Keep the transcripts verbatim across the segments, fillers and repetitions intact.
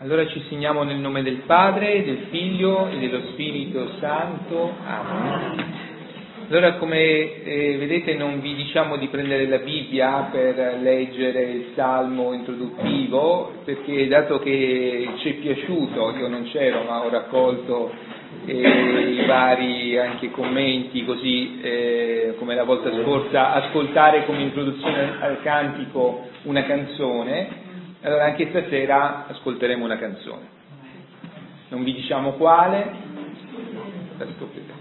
Allora ci segniamo nel nome del Padre, del Figlio e dello Spirito Santo. Amen. Allora, come eh, vedete, non vi diciamo di prendere la Bibbia per leggere il salmo introduttivo, perché dato che ci è piaciuto, io non c'ero ma ho raccolto eh, i vari anche commenti, così eh, come la volta scorsa, ascoltare come introduzione al cantico una canzone. Allora anche stasera ascolteremo una canzone, non vi diciamo quale, la scoprirete.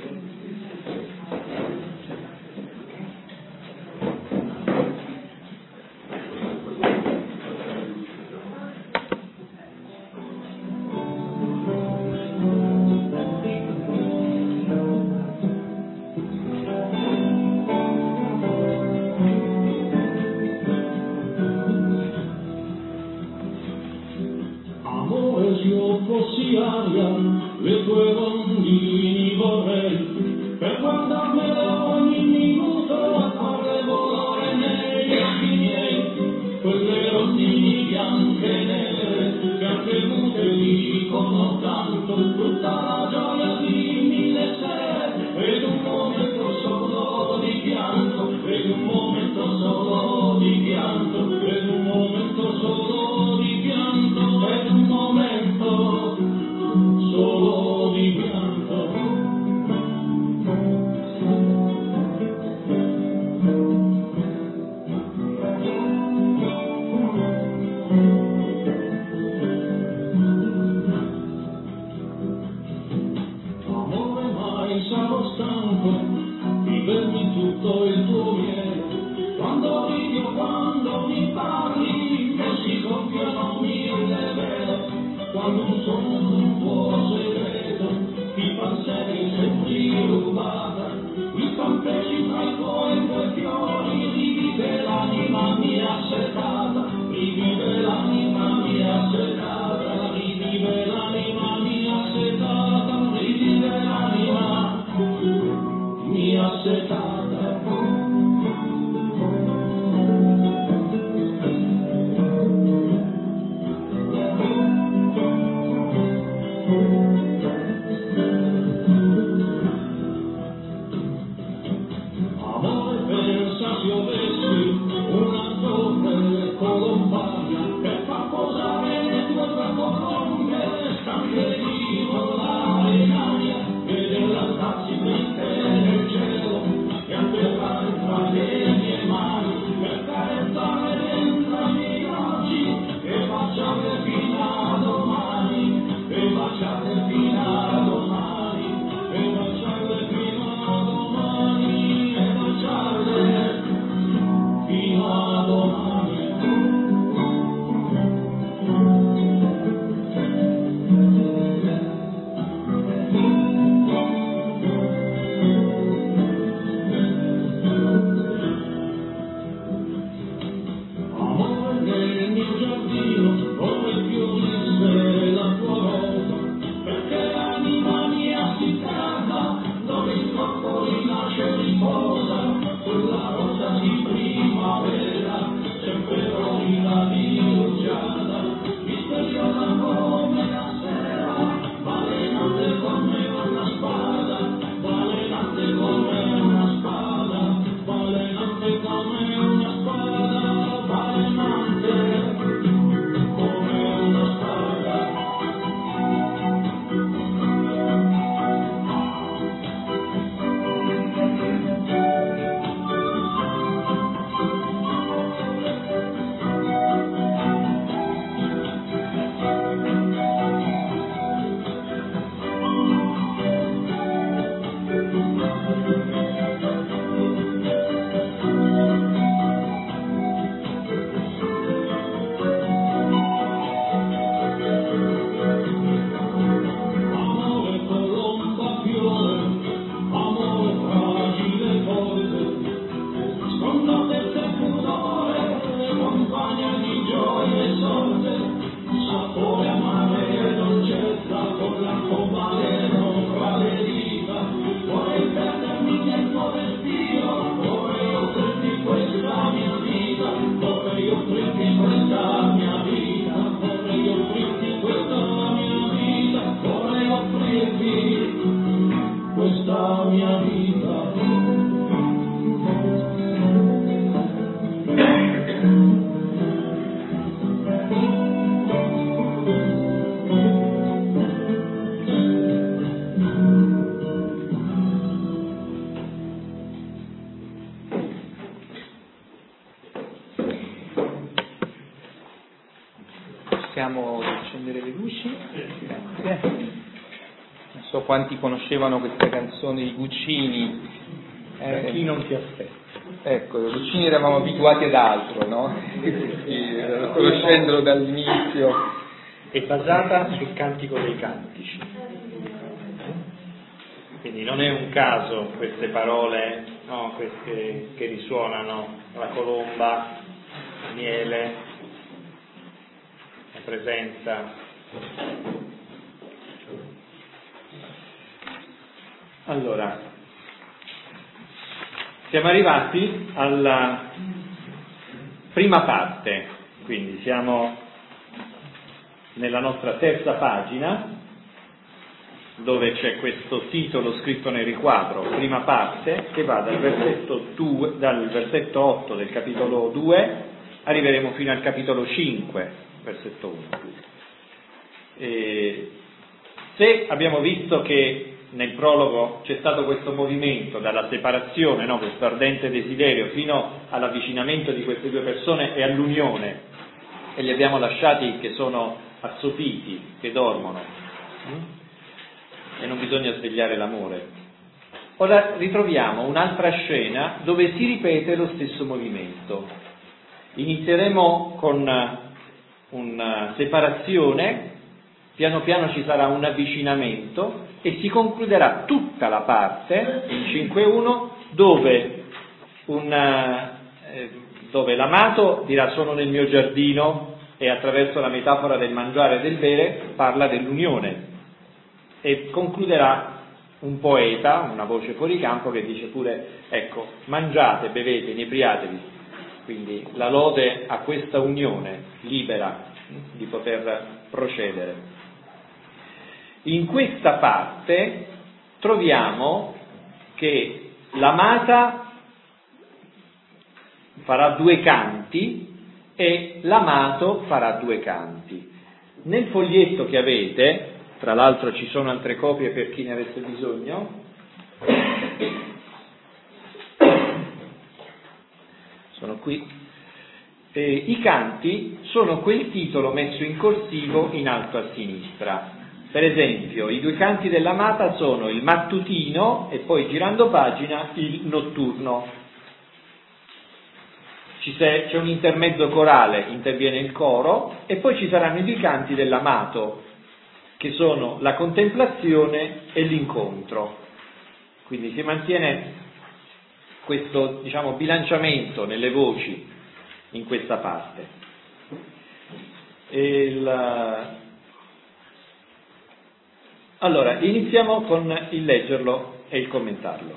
Le tue rondini vorrei per guardarmele ogni minuto a farle volare negli occhi miei, quelle rondini bianche e nere che anche mute dicono tanto, tutta la gioia di mille sere ed un momento solo di pianto, ed un momento solo di pianto, ed un momento solo di pianto, ed un momento solo di pianto. Amore, mai sarò stanco di bermi tutto il tuo miele, quando ridi o quando mi parli e si gonfiano mille vele, quando un sogno un tuo segreto ti fa sei sempre rubata, i campeggi tra i tuoi due fiori, rivive l'anima mia setata, rivive l'anima mia setata, rivive l'anima mia setata, rivive l'anima mia setata. Amore Possiamo accendere le luci? Grazie. Non so quanti conoscevano questa canzone di Guccini. Per eh, chi non si aspetta. Ecco, Guccini eravamo abituati ad altro, no? Sì, conoscendolo dall'inizio. È basata sul Cantico dei Cantici. Quindi non è un caso queste parole, no, queste che risuonano, la colomba, il miele, la presenza. Allora, siamo arrivati alla prima parte, quindi siamo nella nostra terza pagina, dove c'è questo titolo scritto nel riquadro, prima parte, che va dal versetto, due, dal versetto otto del capitolo due, arriveremo fino al capitolo cinque, versetto uno. E se abbiamo visto che nel prologo c'è stato questo movimento dalla separazione, no, questo ardente desiderio, fino all'avvicinamento di queste due persone e all'unione, e li abbiamo lasciati che sono assopiti, che dormono, e non bisogna svegliare l'amore. Ora ritroviamo un'altra scena dove si ripete lo stesso movimento. Inizieremo con una separazione, piano piano ci sarà un avvicinamento e si concluderà tutta la parte, il cinque uno, dove, un, eh, dove l'amato dirà sono nel mio giardino e attraverso la metafora del mangiare e del bere parla dell'unione. E concluderà un poeta, una voce fuori campo, che dice pure, ecco, mangiate, bevete, inebriatevi. Quindi la lode a questa unione libera di poter procedere. In questa parte troviamo che l'amata farà due canti e l'amato farà due canti. Nel foglietto che avete, tra l'altro ci sono altre copie per chi ne avesse bisogno, sono qui, eh, i canti sono quel titolo messo in corsivo in alto a sinistra. Per esempio, i due canti dell'amata sono il mattutino e poi, girando pagina, il notturno. C'è un intermezzo corale, interviene il coro, e poi ci saranno i due canti dell'amato, che sono la contemplazione e l'incontro. Quindi si mantiene questo, diciamo, bilanciamento nelle voci in questa parte. Il... Allora, iniziamo con il leggerlo e il commentarlo.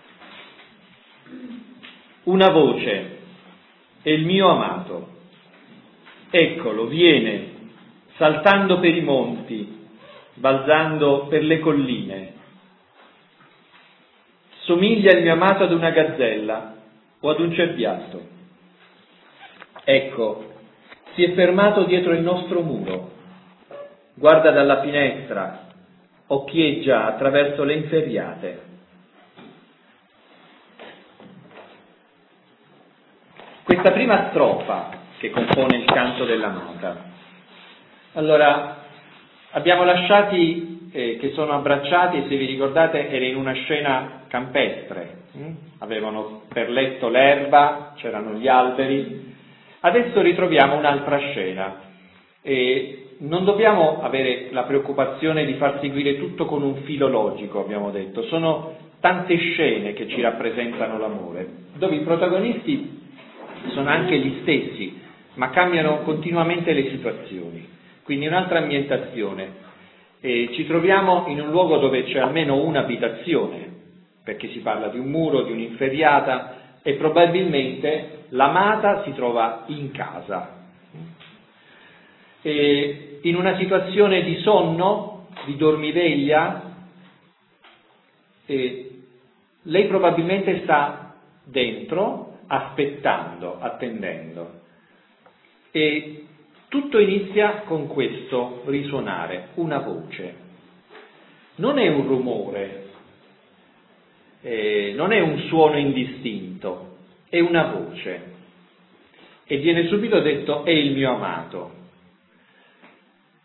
Una voce, è il mio amato, eccolo, viene, saltando per i monti, balzando per le colline. Somiglia il mio amato ad una gazzella o ad un cerbiatto. Ecco, si è fermato dietro il nostro muro, guarda dalla finestra, occhieggia attraverso le inferriate. Questa prima strofa che compone il canto dell'amata. Allora, abbiamo lasciati eh, che sono abbracciati, e se vi ricordate era in una scena campestre, hm? Avevano per letto l'erba, c'erano gli alberi. Adesso ritroviamo un'altra scena e non dobbiamo avere la preoccupazione di far seguire tutto con un filo logico, abbiamo detto. Sono tante scene che ci rappresentano l'amore, dove i protagonisti sono anche gli stessi, ma cambiano continuamente le situazioni. Quindi un'altra ambientazione. E ci troviamo in un luogo dove c'è almeno un'abitazione, perché si parla di un muro, di un'inferriata, e probabilmente l'amata si trova in casa. E in una situazione di sonno, di dormiveglia, e lei probabilmente sta dentro, aspettando, attendendo. E tutto inizia con questo risuonare, una voce. Non è un rumore, eh, non è un suono indistinto, è una voce. E viene subito detto, è il mio amato.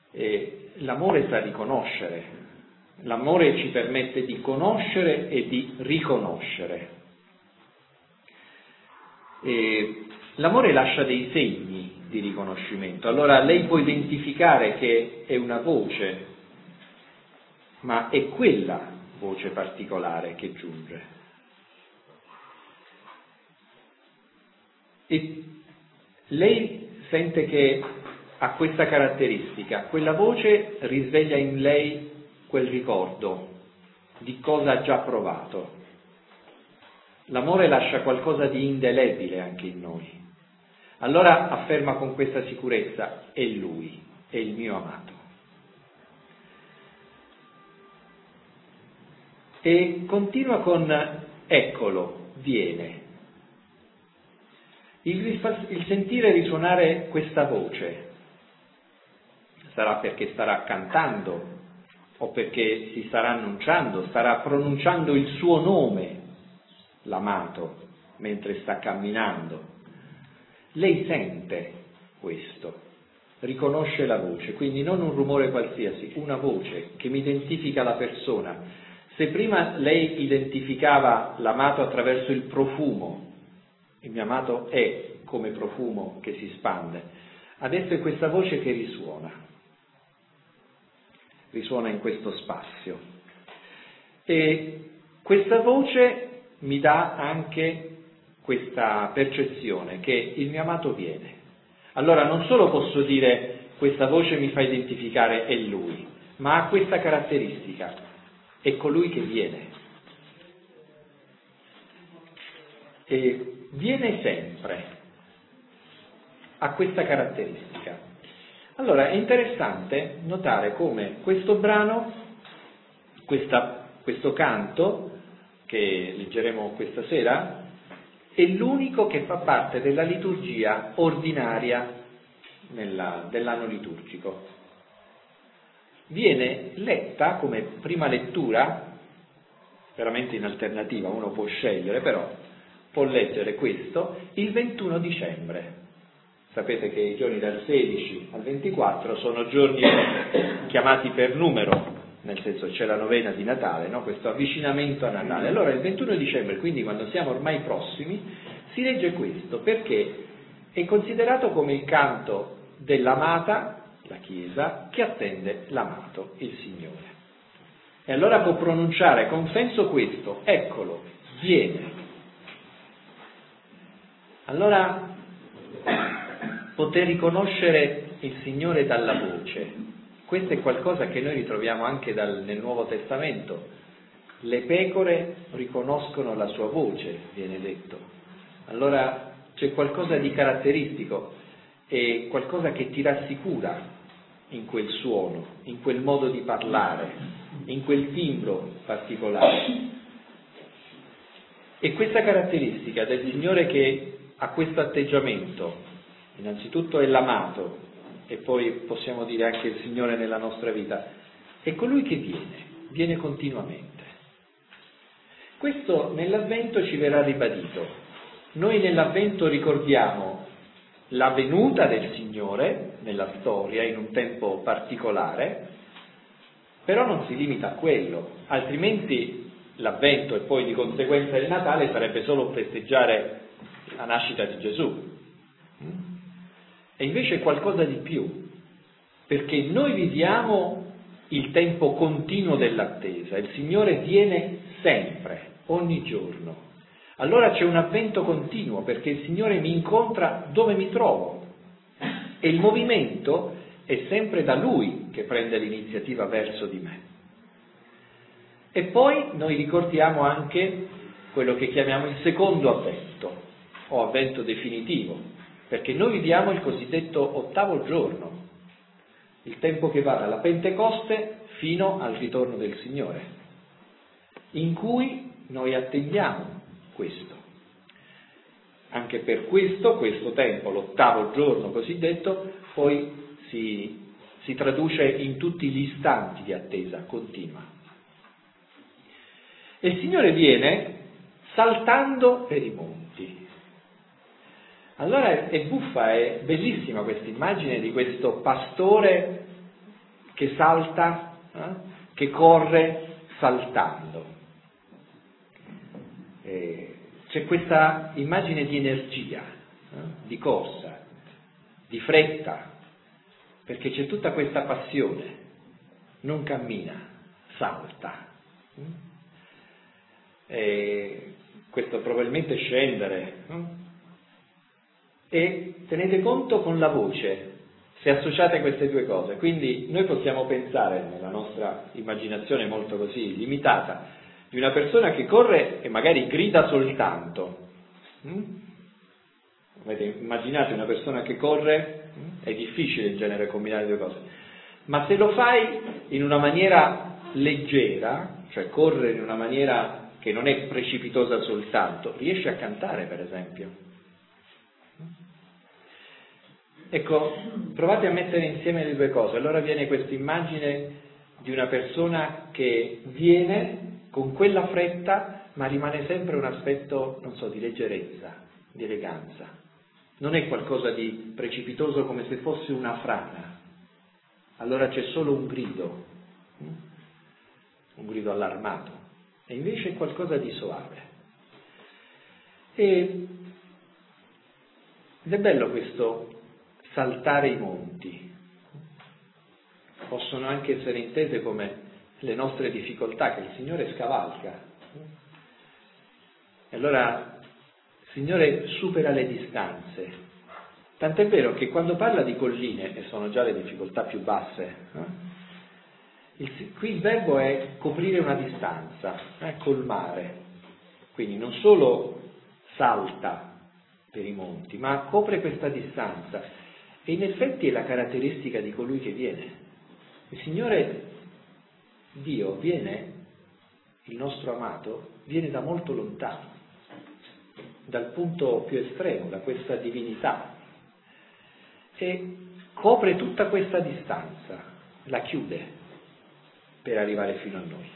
E l'amore sa riconoscere, l'amore ci permette di conoscere e di riconoscere. E l'amore lascia dei segni di riconoscimento. Allora lei può identificare che è una voce, ma è quella voce particolare che giunge. E lei sente che ha questa caratteristica, quella voce risveglia in lei quel ricordo di cosa ha già provato. L'amore lascia qualcosa di indelebile anche in noi. Allora afferma con questa sicurezza: è lui, è il mio amato. E continua con eccolo, viene. Il, il sentire risuonare questa voce sarà perché starà cantando o perché si starà annunciando, starà pronunciando il suo nome, l'amato, mentre sta camminando. Lei sente questo, riconosce la voce, quindi non un rumore qualsiasi, una voce che mi identifica la persona. Se prima lei identificava l'amato attraverso il profumo, il mio amato è come profumo che si spande, adesso è questa voce che risuona, risuona in questo spazio. E questa voce mi dà anche questa percezione che il mio amato viene. Allora non solo posso dire questa voce mi fa identificare è lui, ma ha questa caratteristica, è colui che viene. E viene sempre, ha questa caratteristica. Allora è interessante notare come questo brano, questa, questo canto che leggeremo questa sera, è l'unico che fa parte della liturgia ordinaria nella, dell'anno liturgico. Viene letta come prima lettura, veramente in alternativa, uno può scegliere, però può leggere questo il ventuno dicembre. Sapete che i giorni dal sedici al ventiquattro sono giorni chiamati per numero, nel senso c'è la novena di Natale, no? Questo avvicinamento a Natale. Allora il ventuno dicembre, quindi quando siamo ormai prossimi, si legge questo perché è considerato come il canto dell'amata, la Chiesa, che attende l'amato, il Signore. E allora può pronunciare con senso questo: eccolo, viene. Allora poter riconoscere il Signore dalla voce, questo è qualcosa che noi ritroviamo anche dal, nel Nuovo Testamento. Le pecore riconoscono la sua voce, viene detto. Allora c'è qualcosa di caratteristico, è qualcosa che ti rassicura in quel suono, in quel modo di parlare, in quel timbro particolare. E questa caratteristica del Signore che ha questo atteggiamento, innanzitutto è l'amato, e poi possiamo dire anche il Signore nella nostra vita, è colui che viene, viene continuamente. Questo nell'Avvento ci verrà ribadito. Noi nell'Avvento ricordiamo la venuta del Signore nella storia, in un tempo particolare, però non si limita a quello, altrimenti l'Avvento e poi di conseguenza il Natale sarebbe solo festeggiare la nascita di Gesù. E invece è qualcosa di più, perché noi viviamo il tempo continuo dell'attesa, il Signore viene sempre, ogni giorno. Allora c'è un avvento continuo, perché il Signore mi incontra dove mi trovo, e il movimento è sempre da Lui che prende l'iniziativa verso di me. E poi noi ricordiamo anche quello che chiamiamo il secondo avvento, o avvento definitivo, perché noi viviamo il cosiddetto ottavo giorno, il tempo che va dalla Pentecoste fino al ritorno del Signore, in cui noi attendiamo questo. Anche per questo, questo tempo, l'ottavo giorno cosiddetto, poi si, si traduce in tutti gli istanti di attesa continua. E il Signore viene saltando per i monti. Allora è buffa, è bellissima questa immagine di questo pastore che salta, eh? che corre saltando. Eh, c'è questa immagine di energia, eh? di corsa, di fretta, perché c'è tutta questa passione, non cammina, salta. E questo probabilmente scendere. E tenete conto con la voce, se associate queste due cose. Quindi noi possiamo pensare, nella nostra immaginazione molto così limitata, di una persona che corre e magari grida soltanto. Avete immaginato una persona che corre? È difficile in genere combinare le due cose. Ma se lo fai in una maniera leggera, cioè correre in una maniera che non è precipitosa soltanto, riesci a cantare, per esempio. Ecco, provate a mettere insieme le due cose, allora viene questa immagine di una persona che viene con quella fretta, ma rimane sempre un aspetto, non so, di leggerezza, di eleganza. Non è qualcosa di precipitoso come se fosse una frana. Allora c'è solo un grido, un grido allarmato, e invece è qualcosa di soave. E, ed è bello questo saltare i monti. Possono anche essere intese come le nostre difficoltà che il Signore scavalca. E allora il Signore supera le distanze. Tant'è vero che quando parla di colline, e sono già le difficoltà più basse, eh? il, qui il verbo è coprire una distanza, eh? colmare. Quindi non solo salta per i monti, ma copre questa distanza. E in effetti è la caratteristica di colui che viene. Il Signore, Dio, viene, il nostro amato, viene da molto lontano, dal punto più estremo, da questa divinità. E copre tutta questa distanza, la chiude per arrivare fino a noi.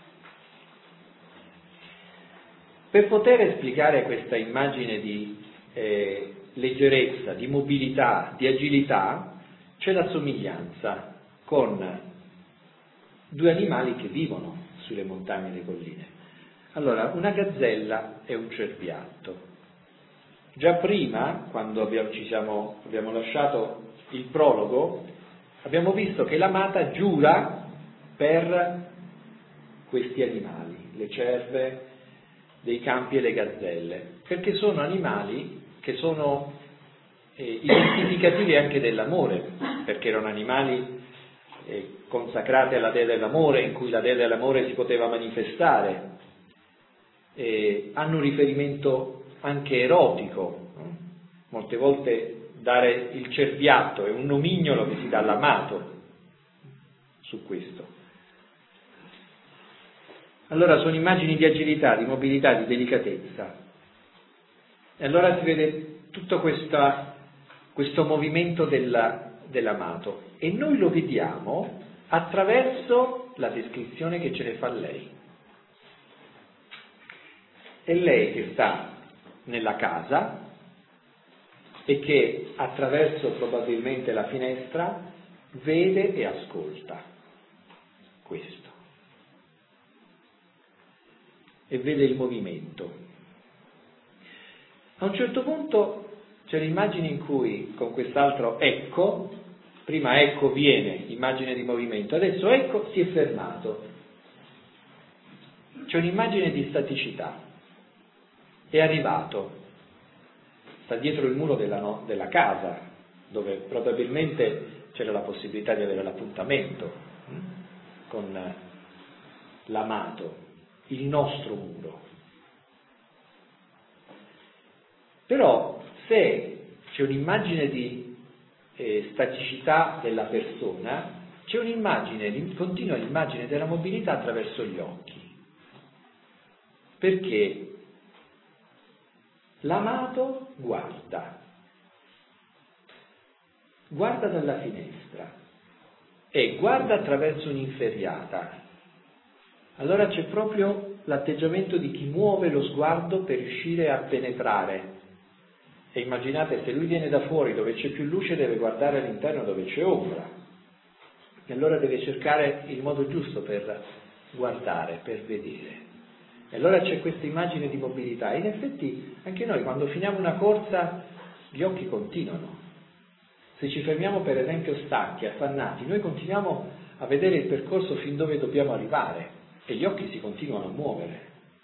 Per poter esplicare questa immagine di eh, leggerezza, di mobilità, di agilità, c'è la somiglianza con due animali che vivono sulle montagne e le colline. Allora, una gazzella e un cerbiatto. Già prima, quando abbiamo, ci siamo, abbiamo lasciato il prologo, abbiamo visto che l'amata giura per questi animali, le cerve dei campi e le gazzelle, perché sono animali che sono eh, identificativi anche dell'amore, perché erano animali eh, consacrati alla dea dell'amore, in cui la dea dell'amore si poteva manifestare, eh, hanno un riferimento anche erotico, no? Molte volte dare il cerbiatto è un nomignolo che si dà all'amato su questo. Allora sono immagini di agilità, di mobilità, di delicatezza. E allora si vede tutto questa, questo movimento della, dell'amato, e noi lo vediamo attraverso la descrizione che ce ne fa lei. È lei che sta nella casa e che attraverso probabilmente la finestra vede e ascolta questo e vede il movimento. A un certo punto c'è l'immagine in cui con quest'altro ecco, prima ecco viene, immagine di movimento, adesso ecco si è fermato. C'è un'immagine di staticità. È arrivato, sta dietro il muro della, no, della casa, dove probabilmente c'era la possibilità di avere l'appuntamento hm? con l'amato, il nostro muro. Però se c'è un'immagine di eh, staticità della persona, c'è un'immagine, continua l'immagine della mobilità attraverso gli occhi. Perché l'amato guarda, guarda dalla finestra e guarda attraverso un'inferriata. Allora c'è proprio l'atteggiamento di chi muove lo sguardo per riuscire a penetrare. E immaginate, se lui viene da fuori dove c'è più luce deve guardare all'interno dove c'è ombra. E allora deve cercare il modo giusto per guardare, per vedere. E allora c'è questa immagine di mobilità. In effetti anche noi quando finiamo una corsa gli occhi continuano. Se ci fermiamo per esempio stanchi, affannati, noi continuiamo a vedere il percorso fin dove dobbiamo arrivare e gli occhi si continuano a muovere.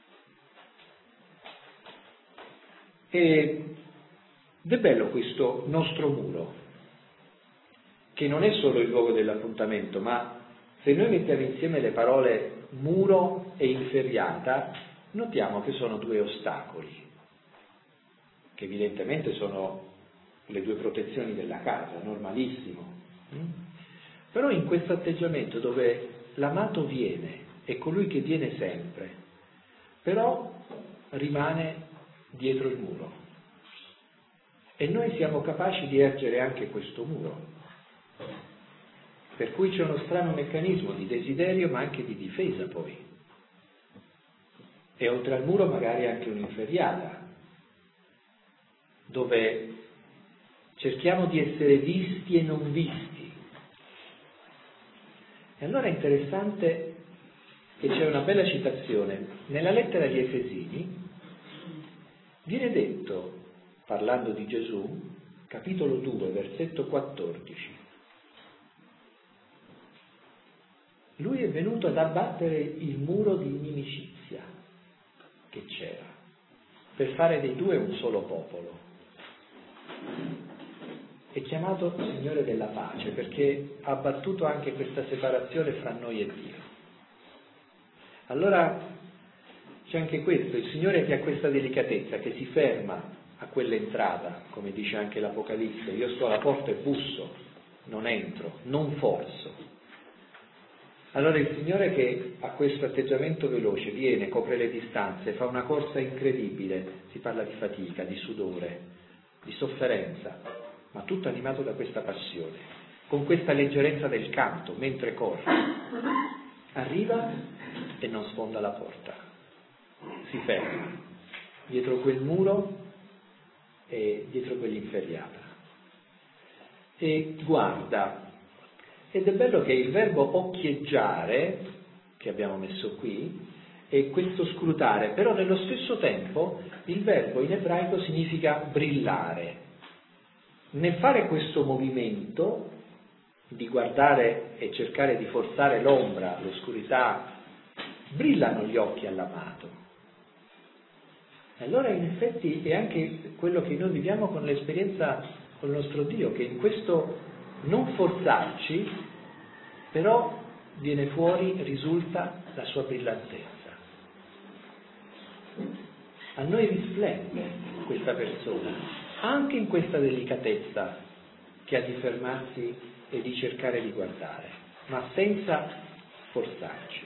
Ed è bello questo nostro muro, che non è solo il luogo dell'appuntamento, ma se noi mettiamo insieme le parole muro e inferriata, notiamo che sono due ostacoli, che evidentemente sono le due protezioni della casa, normalissimo. Però in questo atteggiamento dove l'amato viene, è colui che viene sempre, però rimane dietro il muro. E noi siamo capaci di ergere anche questo muro. Per cui c'è uno strano meccanismo di desiderio ma anche di difesa poi. E oltre al muro magari anche un'inferriata, dove cerchiamo di essere visti e non visti. E allora è interessante che c'è una bella citazione. Nella lettera agli Efesini viene detto, parlando di Gesù, capitolo due, versetto quattordici, lui è venuto ad abbattere il muro di inimicizia che c'era, per fare dei due un solo popolo. È chiamato Signore della pace perché ha abbattuto anche questa separazione fra noi e Dio. Allora c'è anche questo, il Signore che ha questa delicatezza, che si ferma a quell'entrata, come dice anche l'Apocalisse, io sto alla porta e busso, non entro, non forzo. Allora il Signore che ha questo atteggiamento veloce, viene, copre le distanze, fa una corsa incredibile, si parla di fatica, di sudore, di sofferenza, ma tutto animato da questa passione, con questa leggerezza del canto, mentre corre. Arriva e non sfonda la porta, si ferma, dietro quel muro e dietro quell'inferriata. E guarda. Ed è bello che il verbo occhieggiare, che abbiamo messo qui, è questo scrutare, però nello stesso tempo il verbo in ebraico significa brillare. Nel fare questo movimento di guardare e cercare di forzare l'ombra, l'oscurità, brillano gli occhi all'amato. E allora in effetti è anche quello che noi viviamo con l'esperienza con il nostro Dio, che in questo non forzarci, però viene fuori, risulta la sua brillantezza. A noi risplende questa persona, anche in questa delicatezza che ha di fermarsi e di cercare di guardare, ma senza forzarci.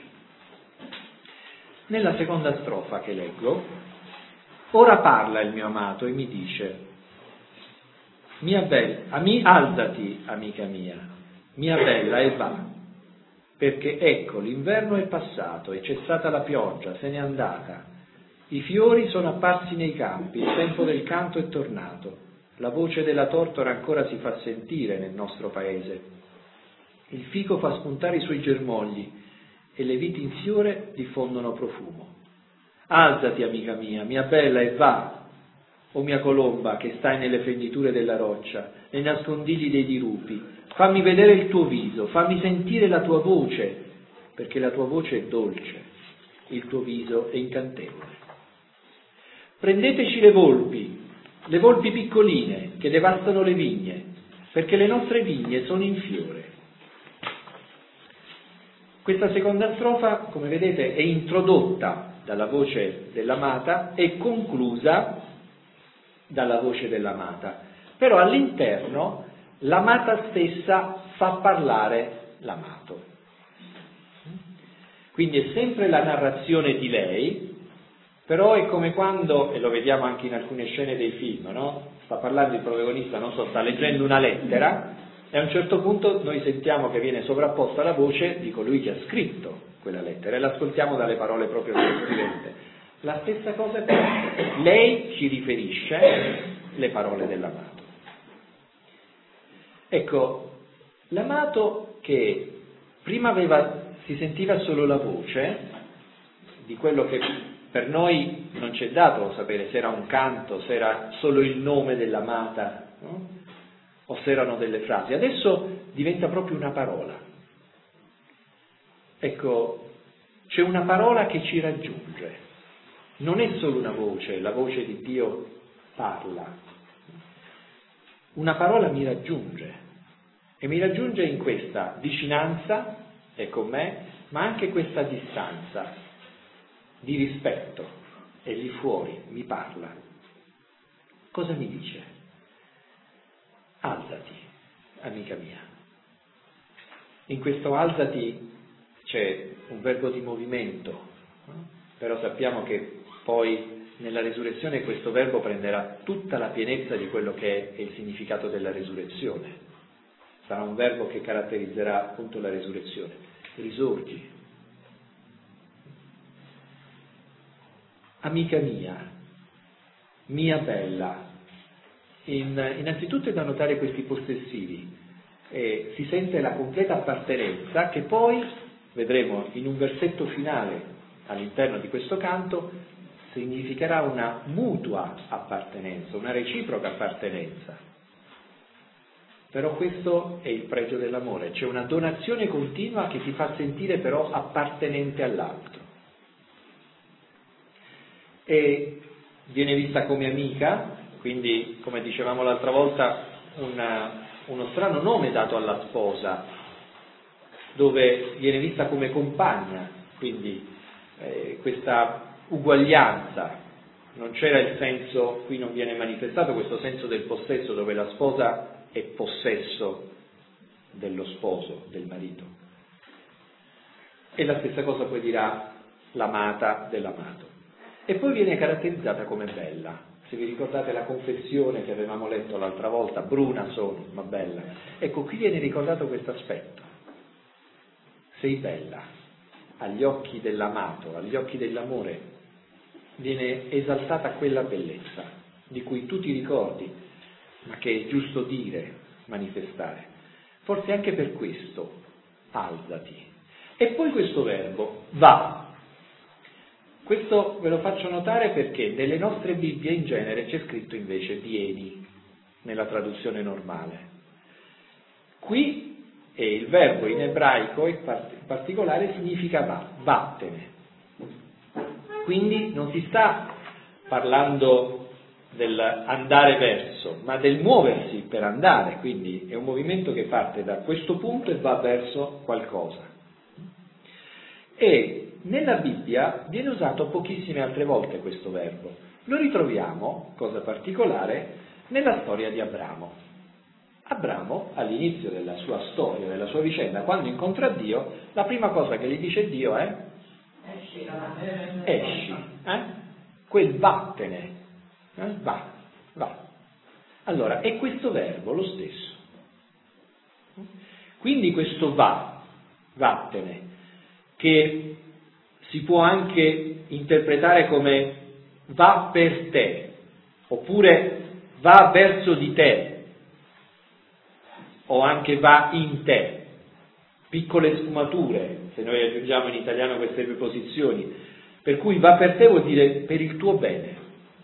Nella seconda strofa che leggo, ora parla il mio amato e mi dice: mia bella, ami, alzati, amica mia, mia bella, e va, perché ecco l'inverno è passato, è cessata la pioggia, se n'è andata, i fiori sono apparsi nei campi, il tempo del canto è tornato, la voce della tortora ancora si fa sentire nel nostro paese, il fico fa spuntare i suoi germogli e le viti in fiore diffondono profumo. Alzati, amica mia, mia bella, e va, o mia colomba che stai nelle fenditure della roccia, nei nascondigli dei dirupi, fammi vedere il tuo viso, fammi sentire la tua voce, perché la tua voce è dolce, il tuo viso è incantevole. Prendeteci le volpi, le volpi piccoline che devastano le vigne, perché le nostre vigne sono in fiore. Questa seconda strofa, come vedete, è introdotta dalla voce dell'amata e conclusa dalla voce dell'amata, però all'interno l'amata stessa fa parlare l'amato. Quindi è sempre la narrazione di lei, però è come quando, e lo vediamo anche in alcune scene dei film, no? Sta parlando il protagonista, non so, sta leggendo una lettera e a un certo punto noi sentiamo che viene sovrapposta la voce di colui che ha scritto quella lettera e l'ascoltiamo dalle parole proprio dello scrivente. La stessa cosa è questa. Lei ci riferisce le parole dell'amato. Ecco, l'amato che Prima aveva, si sentiva solo la voce di quello che per noi non c'è dato sapere se era un canto, se era solo il nome dell'amata, no? O se erano delle frasi. Adesso diventa proprio una parola. Ecco, c'è una parola che ci raggiunge. Non è solo una voce, la voce di Dio parla. Una parola mi raggiunge. E mi raggiunge in questa vicinanza, è con me, ma anche questa distanza di rispetto. E lì fuori mi parla. Cosa mi dice? Alzati, amica mia. In questo alzati c'è un verbo di movimento, no? Però sappiamo che poi nella resurrezione questo verbo prenderà tutta la pienezza di quello che è il significato della resurrezione. Sarà un verbo che caratterizzerà appunto la resurrezione. Risorgi. Amica mia, mia bella. In, innanzitutto è da notare questi possessivi. Eh, si sente la completa appartenenza che poi, vedremo in un versetto finale all'interno di questo canto, significherà una mutua appartenenza, una reciproca appartenenza. Però questo è il pregio dell'amore, c'è una donazione continua che ti fa sentire però appartenente all'altro. E viene vista come amica, quindi come dicevamo l'altra volta una, uno strano nome dato alla sposa, dove viene vista come compagna, quindi eh, questa uguaglianza, non c'era il senso, qui non viene manifestato questo senso del possesso dove la sposa è possesso dello sposo, del marito. E la stessa cosa poi dirà l'amata dell'amato. E poi viene caratterizzata come bella. Se vi ricordate la confessione che avevamo letto l'altra volta, bruna sono, ma bella. Ecco, qui viene ricordato questo aspetto. Sei bella, agli occhi dell'amato, agli occhi dell'amore, viene esaltata quella bellezza di cui tu ti ricordi, ma che è giusto dire, manifestare. Forse anche per questo, alzati. E poi questo verbo, va. Questo ve lo faccio notare perché nelle nostre Bibbie in genere c'è scritto invece vieni, nella traduzione normale. Qui è il verbo in ebraico, in particolare, significa va, vattene. Quindi non si sta parlando del andare verso, ma del muoversi per andare, quindi è un movimento che parte da questo punto e va verso qualcosa. E nella Bibbia viene usato pochissime altre volte questo verbo. Lo ritroviamo, cosa particolare, nella storia di Abramo. Abramo, all'inizio della sua storia, della sua vicenda, quando incontra Dio, la prima cosa che gli dice Dio è esci, esci, eh? Quel vattene, eh? va, va. Allora, è questo verbo lo stesso. Quindi questo va, vattene, che si può anche interpretare come va per te, oppure va verso di te, o anche va in te. Piccole sfumature, se noi aggiungiamo in italiano queste preposizioni, per cui va per te vuol dire per il tuo bene.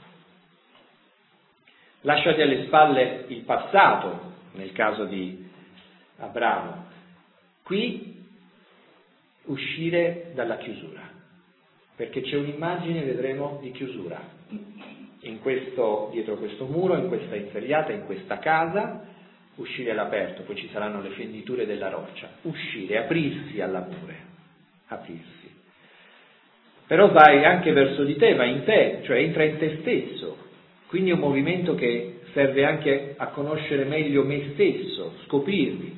Lasciati alle spalle il passato, nel caso di Abramo. Qui uscire dalla chiusura, perché c'è un'immagine, vedremo, di chiusura in questo, dietro questo muro, in questa inferriata, in questa casa, uscire all'aperto, poi ci saranno le fenditure della roccia, uscire, aprirsi all'amore, aprirsi. Però vai anche verso di te, vai in te, cioè entra in te stesso, quindi è un movimento che serve anche a conoscere meglio me stesso, scoprirmi.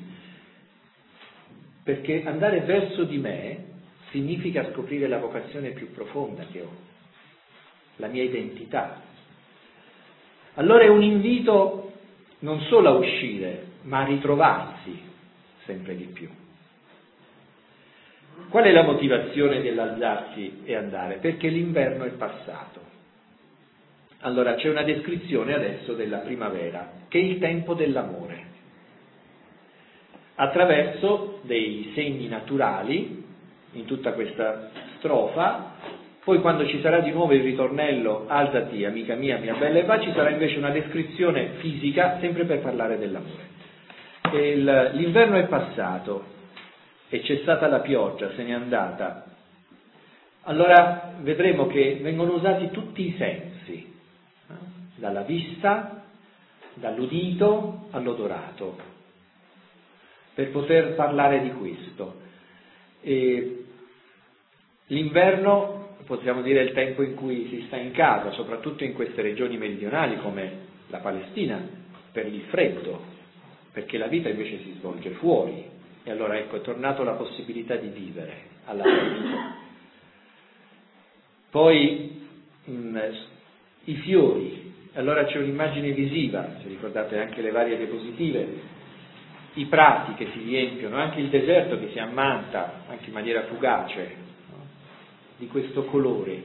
Perché andare verso di me significa scoprire la vocazione più profonda che ho, la mia identità. Allora è un invito non solo a uscire, ma a ritrovarsi sempre di più. Qual è la motivazione dell'alzarsi e andare? Perché l'inverno è passato. Allora c'è una descrizione adesso della primavera, che è il tempo dell'amore. attraverso dei segni naturali in tutta questa strofa. Poi quando ci sarà di nuovo il ritornello alzati amica mia, mia bella Eva, ci sarà invece una descrizione fisica sempre per parlare dell'amore. E il, l'inverno è passato e c'è stata la pioggia, se n'è andata. Allora vedremo che vengono usati tutti i sensi, no? Dalla vista, dall'udito all'odorato, per poter parlare di questo. E l'inverno, possiamo dire, è il tempo in cui si sta in casa, soprattutto in queste regioni meridionali come la Palestina, per il freddo, perché la vita invece si svolge fuori. E allora ecco, è tornata la possibilità di vivere all'aperto. Poi mh, i fiori, allora c'è un'immagine visiva, se ricordate anche le varie diapositive, i prati che si riempiono, anche il deserto che si ammanta, anche in maniera fugace, no? Di questo colore.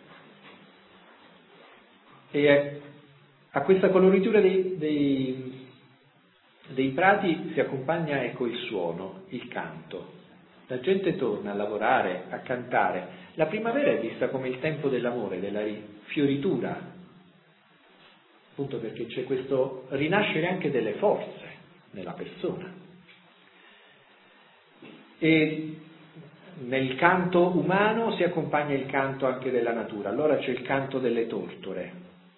E a questa coloritura dei, dei, dei prati si accompagna, ecco, il suono, il canto. La gente torna a lavorare, a cantare. La primavera è vista come il tempo dell'amore, della fioritura, appunto perché c'è questo rinascere anche delle forze nella persona. E nel canto umano si accompagna il canto anche della natura. Allora c'è il canto delle tortore.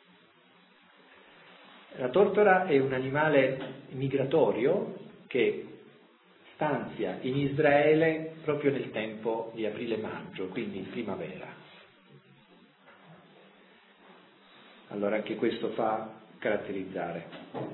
La tortora è un animale migratorio che stanzia in Israele proprio nel tempo di aprile-maggio, quindi in primavera. Allora anche questo fa caratterizzare.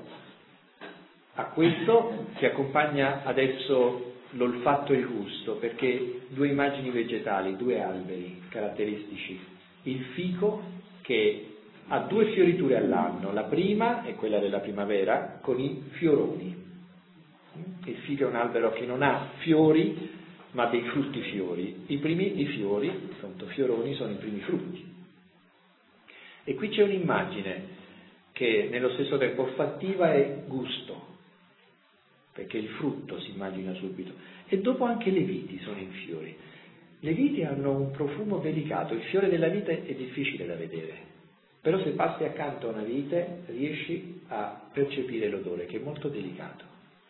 A questo si accompagna adesso l'olfatto e il gusto, perché due immagini vegetali, due alberi caratteristici. Il fico, che ha due fioriture all'anno, la prima è quella della primavera con i fioroni. Il fico è un albero che non ha fiori, ma dei frutti fiori. I primi i fiori, appunto fioroni, sono i primi frutti. E qui c'è un'immagine che nello stesso tempo olfattiva e gusto, perché il frutto si immagina subito. E dopo anche le viti sono in fiori. Le viti hanno un profumo delicato, il fiore della vite è difficile da vedere, però se passi accanto a una vite riesci a percepire l'odore, che è molto delicato.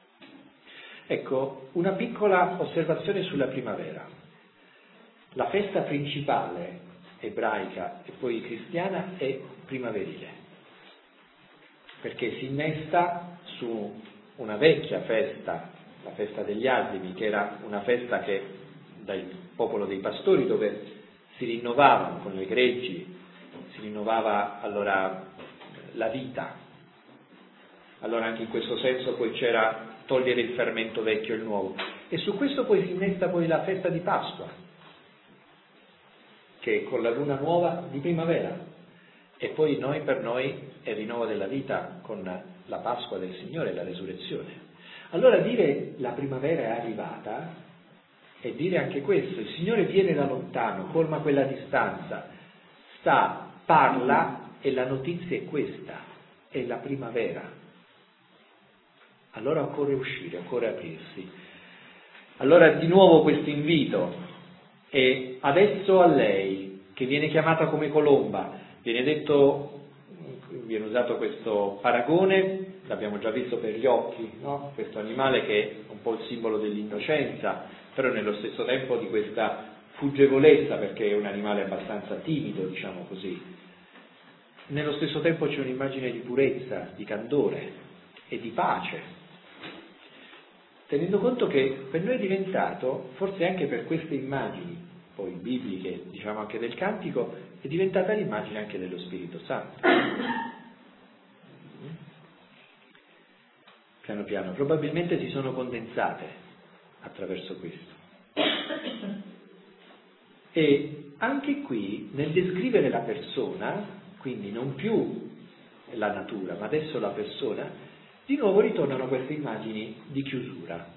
Ecco, una piccola osservazione sulla primavera. La festa principale ebraica e poi cristiana è primaverile, perché si innesta su una vecchia festa, la festa degli Azimi, che era una festa che dal popolo dei pastori, dove si rinnovavano con le greggi, si rinnovava allora la vita. Allora anche in questo senso poi c'era togliere il fermento vecchio e il nuovo. E su questo poi si innesta poi la festa di Pasqua, che è con la luna nuova di primavera. E poi noi, per noi, è il rinnovo della vita con la Pasqua del Signore, la resurrezione. Allora dire la primavera è arrivata è dire anche questo: il Signore viene da lontano, colma quella distanza, sta, parla e la notizia è questa, è la primavera. Allora occorre uscire, occorre aprirsi. Allora di nuovo questo invito, e adesso a lei, che viene chiamata come colomba, viene detto, viene usato questo paragone, l'abbiamo già visto per gli occhi, no? Questo animale che è un po' il simbolo dell'innocenza, però nello stesso tempo di questa fuggevolezza, perché è un animale abbastanza timido, diciamo così. Nello stesso tempo c'è un'immagine di purezza, di candore e di pace, tenendo conto che per noi è diventato, forse anche per queste immagini poi bibliche, diciamo anche del cantico, è diventata l'immagine anche dello Spirito Santo. Piano piano, probabilmente si sono condensate attraverso questo. E anche qui, nel descrivere la persona, quindi non più la natura, ma adesso la persona, di nuovo ritornano queste immagini di chiusura.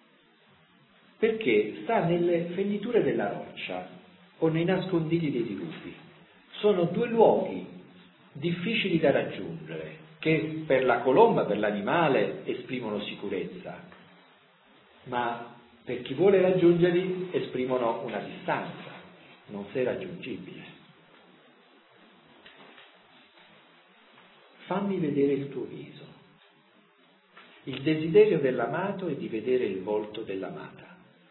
Perché sta nelle fenditure della roccia o nei nascondigli dei dirupi. Sono due luoghi difficili da raggiungere, che per la colomba, per l'animale, esprimono sicurezza, ma per chi vuole raggiungerli esprimono una distanza, non sei raggiungibile. Fammi vedere il tuo viso. Il desiderio dell'amato è di vedere il volto dell'amata.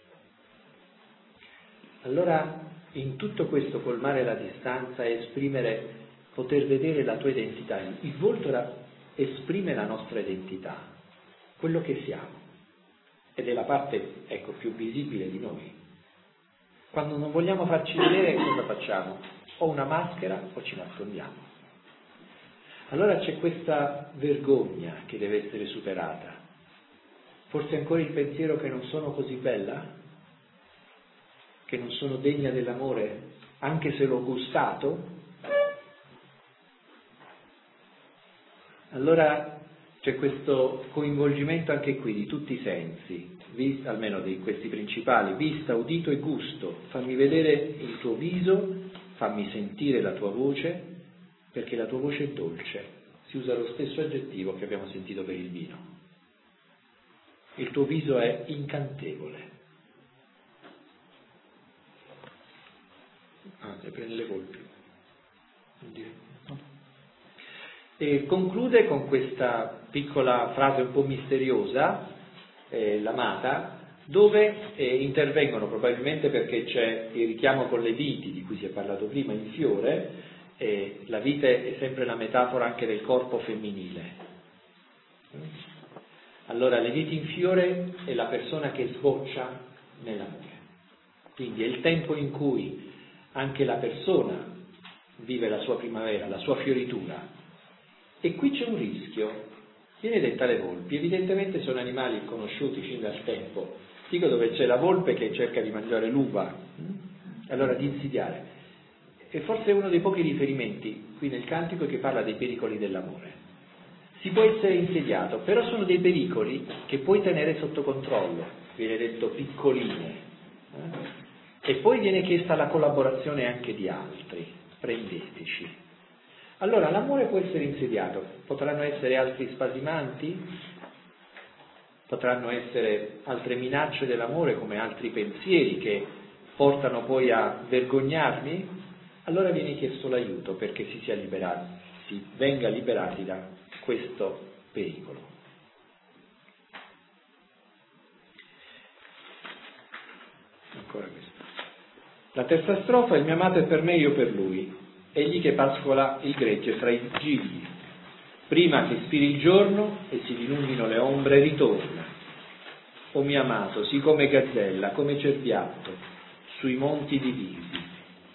Allora, in tutto questo colmare la distanza e esprimere, poter vedere la tua identità. Il volto la, esprime la nostra identità, quello che siamo, ed è la parte, ecco, più visibile di noi. Quando non vogliamo farci vedere, cosa facciamo? O una maschera o ci nascondiamo. Allora c'è questa vergogna che deve essere superata. Forse ancora il pensiero che non sono così bella? Che non sono degna dell'amore, anche se l'ho gustato? Allora c'è questo coinvolgimento anche qui di tutti i sensi, vista, almeno di questi principali, vista, udito e gusto. Fammi vedere il tuo viso, fammi sentire la tua voce, perché la tua voce è dolce. Si usa lo stesso aggettivo che abbiamo sentito per il vino. Il tuo viso è incantevole. Ah, ne prende le volpi. E conclude con questa piccola frase un po' misteriosa, eh, l'amata, dove eh, intervengono, probabilmente perché c'è il richiamo con le viti di cui si è parlato prima, in fiore. E la vite è sempre la metafora anche del corpo femminile. Allora le viti in fiore è la persona che sboccia nell'amore. Quindi è il tempo in cui anche la persona vive la sua primavera, la sua fioritura. E qui c'è un rischio. Viene detta le volpi, evidentemente sono animali conosciuti fin dal tempo. Dico dove c'è la volpe che cerca di mangiare l'uva, allora di insidiare. E forse è uno dei pochi riferimenti qui nel cantico che parla dei pericoli dell'amore. Si può essere insediato, però sono dei pericoli che puoi tenere sotto controllo, viene detto piccoline, eh? E poi viene chiesta la collaborazione anche di altri, prendeteci. Allora l'amore può essere insediato, potranno essere altri spasimanti, potranno essere altre minacce dell'amore come altri pensieri che portano poi a vergognarmi. Allora viene chiesto l'aiuto perché si sia liberati, si venga liberati da questo pericolo. Ancora questo. La terza strofa: il mio amato è per me, io per lui, egli che pascola il gregge fra i gigli. Prima che spiri il giorno e si dilunghino le ombre, ritorna. O mio amato, sii come gazzella, come cerbiatto, sui monti divisi.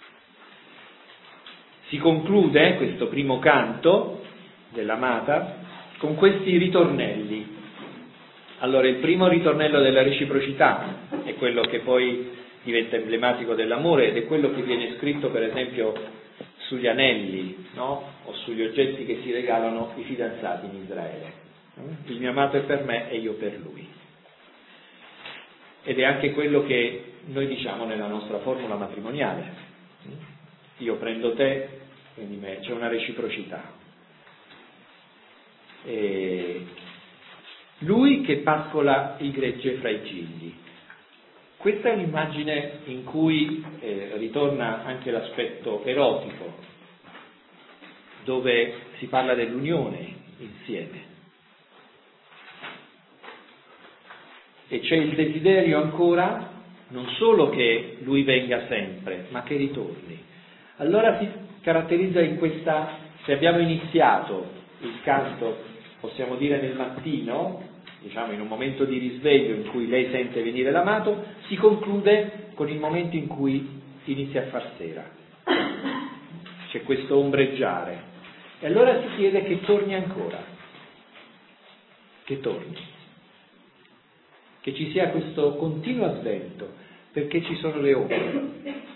Si conclude questo primo canto dell'amata con questi ritornelli. Allora, il primo ritornello della reciprocità è quello che poi diventa emblematico dell'amore ed è quello che viene scritto per esempio sugli anelli, no? O sugli oggetti che si regalano i fidanzati in Israele. Il mio amato è per me e io per lui. Ed è anche quello che noi diciamo nella nostra formula matrimoniale. Io prendo te, quindi me, c'è una reciprocità. E lui che pascola il gregge fra i gigli. Questa è un'immagine in cui eh, ritorna anche l'aspetto erotico, dove si parla dell'unione insieme. E c'è il desiderio ancora non solo che lui venga sempre, ma che ritorni. Allora si caratterizza in questa, se abbiamo iniziato il canto, possiamo dire nel mattino, diciamo in un momento di risveglio in cui lei sente venire l'amato, si conclude con il momento in cui inizia a far sera. C'è questo ombreggiare. E allora si chiede che torni ancora, che torni, che ci sia questo continuo avvento, perché ci sono le ombre.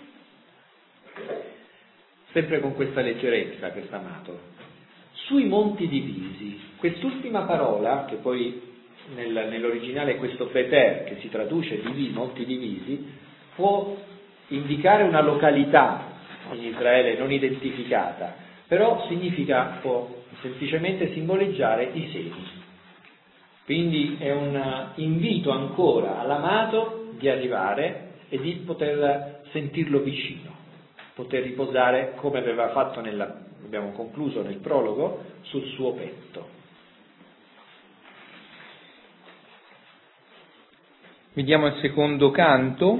Sempre con questa leggerezza, questo amato. Sui monti divisi, quest'ultima parola, che poi nel, nell'originale è questo beter, che si traduce divi, monti divisi, può indicare una località in Israele non identificata, però significa, può semplicemente simboleggiare i seni. Quindi è un invito ancora all'amato di arrivare e di poter sentirlo vicino, poter riposare come aveva fatto, nella, abbiamo concluso nel prologo, sul suo petto. Vediamo il secondo canto.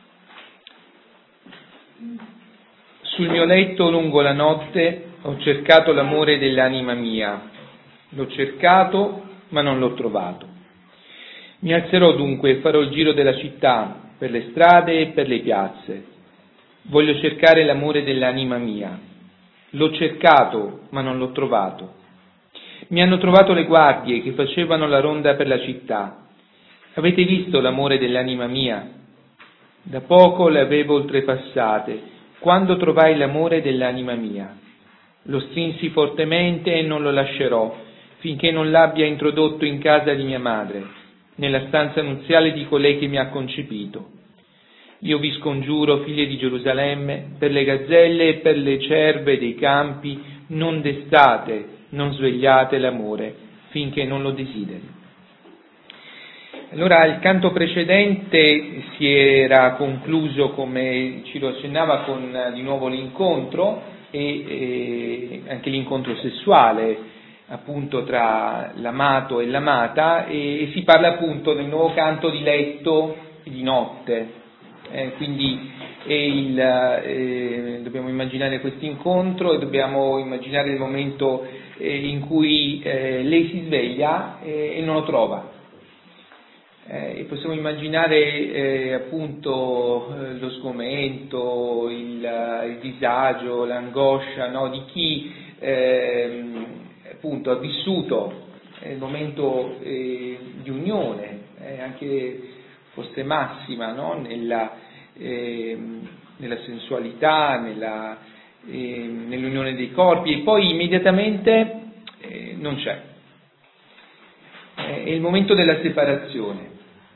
Sul mio letto lungo la notte ho cercato l'amore dell'anima mia, l'ho cercato ma non l'ho trovato. Mi alzerò dunque e farò il giro della città, per le strade e per le piazze. Voglio cercare l'amore dell'anima mia. L'ho cercato ma non l'ho trovato. Mi hanno trovato le guardie che facevano la ronda per la città. Avete visto l'amore dell'anima mia? Da poco le avevo oltrepassate, quando trovai l'amore dell'anima mia. Lo strinsi fortemente e non lo lascerò, finché non l'abbia introdotto in casa di mia madre, nella stanza nuziale di colei che mi ha concepito. Io vi scongiuro, figlie di Gerusalemme, per le gazzelle e per le cerve dei campi, non destate, non svegliate l'amore, finché non lo desideri. Allora, il canto precedente si era concluso, come ci lo accennava, con di nuovo l'incontro e, e anche l'incontro sessuale, appunto, tra l'amato e l'amata, e, e si parla appunto nel nuovo canto di letto e di notte. Eh, quindi è il, eh, dobbiamo immaginare questo incontro e dobbiamo immaginare il momento eh, in cui eh, lei si sveglia eh, e non lo trova. Eh, e possiamo immaginare eh, appunto eh, lo sgomento, il, il disagio, l'angoscia, no, di chi eh, appunto ha vissuto il momento eh, di unione, eh, anche forse massima, no, nella, eh, nella sensualità, nella, eh, nell'unione dei corpi, e poi immediatamente eh, non c'è. È il momento della separazione.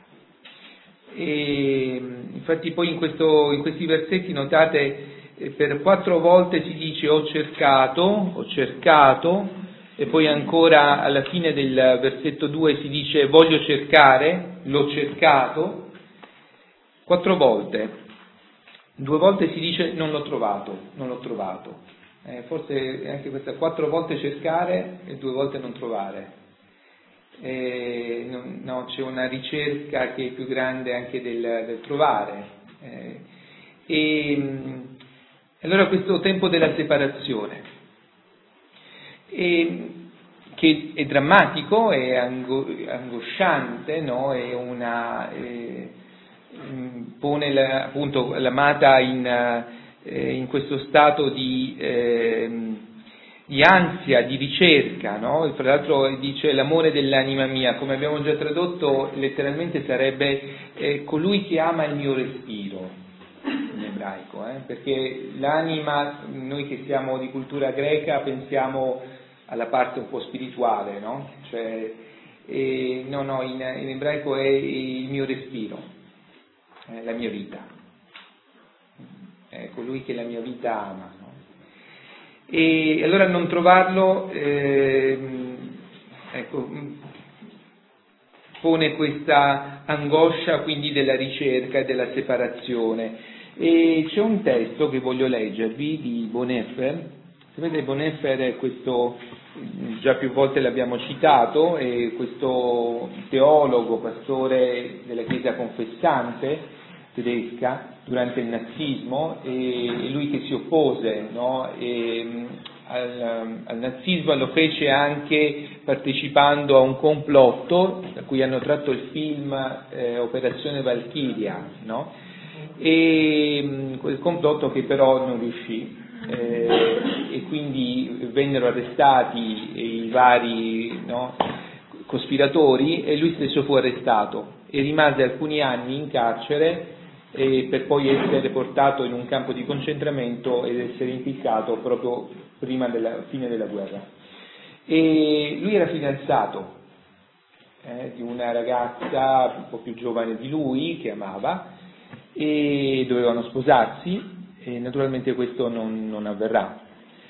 E infatti poi in, questo, in questi versetti notate eh, per quattro volte si dice ho cercato, ho cercato, e poi ancora alla fine del versetto due si dice voglio cercare, l'ho cercato, quattro volte. Due volte si dice non l'ho trovato, non l'ho trovato. Eh, forse anche questa, quattro volte cercare e due volte non trovare. Eh, no, no, c'è una ricerca che è più grande anche del, del trovare. Eh, e allora questo tempo della separazione, e, che è drammatico, è ango, angosciante, no? È una, eh, pone la, appunto l'amata in, eh, in questo stato di eh, di ansia, di ricerca, no? E fra l'altro dice l'amore dell'anima mia, come abbiamo già tradotto letteralmente sarebbe eh, colui che ama il mio respiro in ebraico, eh? Perché l'anima, noi che siamo di cultura greca pensiamo alla parte un po' spirituale, no? Cioè, eh, no, no, in, in ebraico è il mio respiro, è la mia vita, è colui che la mia vita ama, no? E allora non trovarlo, eh, ecco, pone questa angoscia quindi della ricerca e della separazione. E c'è un testo che voglio leggervi di Bonhoeffer. Sapete, Bonhoeffer è questo, già più volte l'abbiamo citato, è questo teologo, pastore della Chiesa confessante tedesca durante il nazismo, e lui che si oppose, no, e, al, al nazismo, lo fece anche partecipando a un complotto da cui hanno tratto il film eh, Operazione Valchiria, no? E quel complotto che però non riuscì, eh, e quindi vennero arrestati i vari, no, cospiratori, e lui stesso fu arrestato e rimase alcuni anni in carcere, e per poi essere portato in un campo di concentramento ed essere impiccato proprio prima della fine della guerra. E lui era fidanzato eh, di una ragazza un po' più giovane di lui che amava, e dovevano sposarsi, e naturalmente questo non, non avverrà.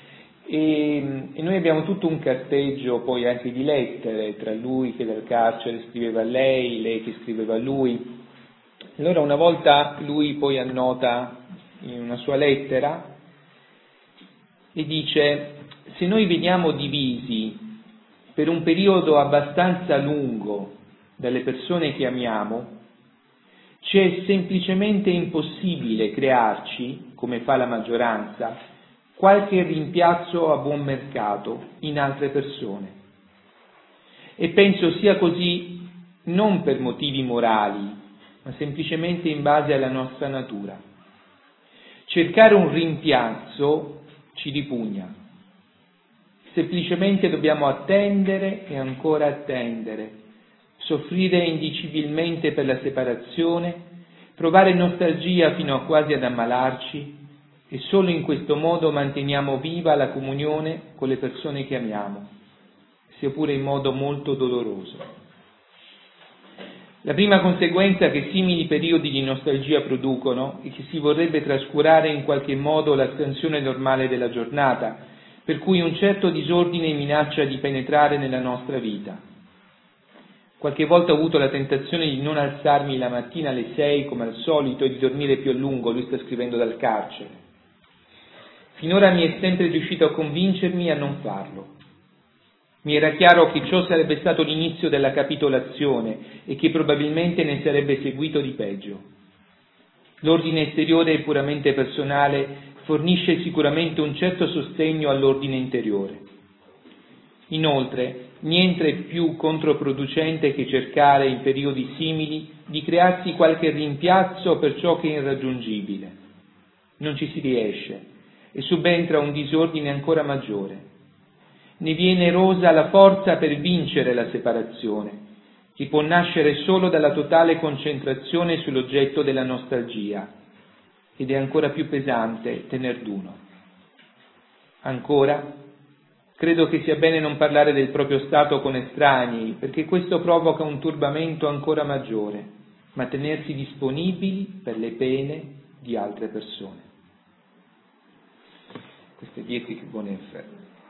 e, e noi abbiamo tutto un carteggio poi anche di lettere, tra lui che dal carcere scriveva a lei, lei che scriveva a lui. Allora una volta lui poi annota in una sua lettera e dice: se noi veniamo divisi per un periodo abbastanza lungo dalle persone che amiamo, c'è semplicemente impossibile crearci, come fa la maggioranza, qualche rimpiazzo a buon mercato in altre persone. E penso sia così non per motivi morali, ma semplicemente in base alla nostra natura. Cercare un rimpiazzo ci ripugna. Semplicemente dobbiamo attendere e ancora attendere, soffrire indicibilmente per la separazione, provare nostalgia fino a quasi ad ammalarci, e solo in questo modo manteniamo viva la comunione con le persone che amiamo, sia pure in modo molto doloroso. La prima conseguenza che simili periodi di nostalgia producono è che si vorrebbe trascurare in qualche modo la scansione normale della giornata, per cui un certo disordine minaccia di penetrare nella nostra vita. Qualche volta ho avuto la tentazione di non alzarmi la mattina alle sei come al solito e di dormire più a lungo, lui sta scrivendo dal carcere. Finora mi è sempre riuscito a convincermi a non farlo. Mi era chiaro che ciò sarebbe stato l'inizio della capitolazione e che probabilmente ne sarebbe seguito di peggio. L'ordine esteriore e puramente personale fornisce sicuramente un certo sostegno all'ordine interiore. Inoltre, niente è più controproducente che cercare in periodi simili di crearsi qualche rimpiazzo per ciò che è irraggiungibile. Non ci si riesce e subentra un disordine ancora maggiore. Ne viene erosa la forza per vincere la separazione, che può nascere solo dalla totale concentrazione sull'oggetto della nostalgia, ed è ancora più pesante tener d'uno. Ancora, credo che sia bene non parlare del proprio stato con estranei, perché questo provoca un turbamento ancora maggiore, ma tenersi disponibili per le pene di altre persone. Questo è Dietrich Bonhoeffer.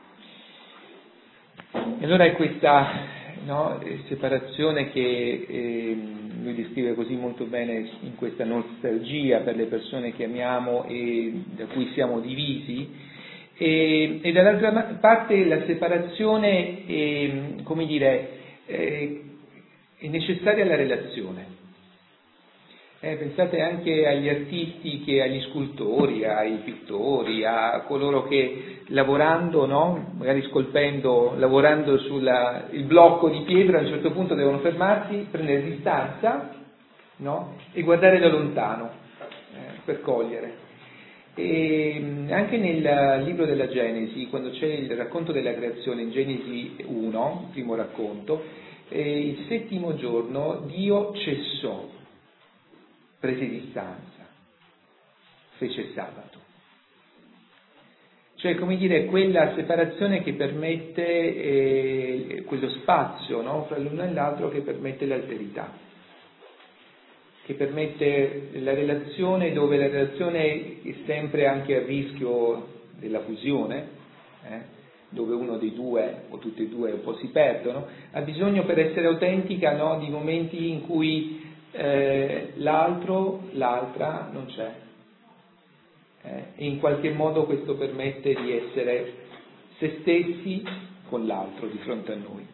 E allora è questa no, separazione che eh, lui descrive così molto bene in questa nostalgia per le persone che amiamo e da cui siamo divisi, e, e dall'altra parte la separazione è, come dire, è, è necessaria alla relazione. Eh, pensate anche agli artisti, che agli scultori, ai pittori, a coloro che lavorando, no? Magari scolpendo, lavorando sul blocco di pietra, a un certo punto devono fermarsi, prendere distanza, no? E guardare da lontano eh, per cogliere. E anche nel libro della Genesi, quando c'è il racconto della creazione in Genesi uno, il primo racconto, eh, il settimo giorno Dio cessò, prese distanza, fece sabato. Cioè, come dire, quella separazione che permette eh, quello spazio, no, fra l'uno e l'altro, che permette l'alterità, che permette la relazione, dove la relazione è sempre anche a rischio della fusione, eh, dove uno dei due o tutti e due un po' si perdono, ha bisogno, per essere autentica, no, di momenti in cui Eh, l'altro, l'altra non c'è, eh, e in qualche modo questo permette di essere se stessi con l'altro di fronte a noi.